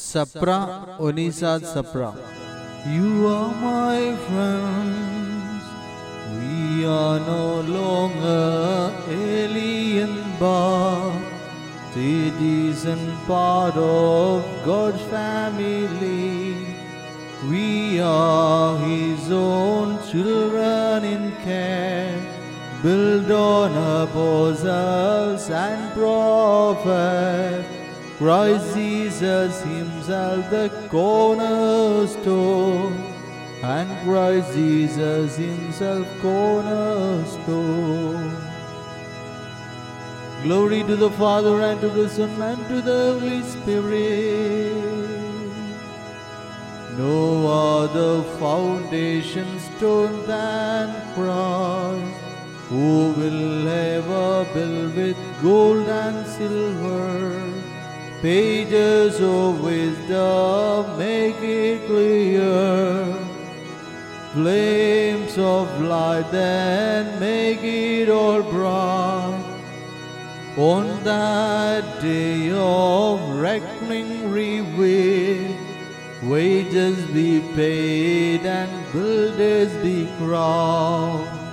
Sapra Onisad Sapra. You are my friends. We are no longer alien but citizen part of God's family. We are His own children in care, built on apostles and prophets. Christ Jesus Himself the cornerstone, and Christ Jesus Himself cornerstone. Glory to the Father and to the Son and to the Holy Spirit. No other foundation stone than Christ, who will ever build with gold and silver. Pages of wisdom make it clear. Flames of light then make it all bright. On that day of reckoning revealed, wages be paid and builders be crowned.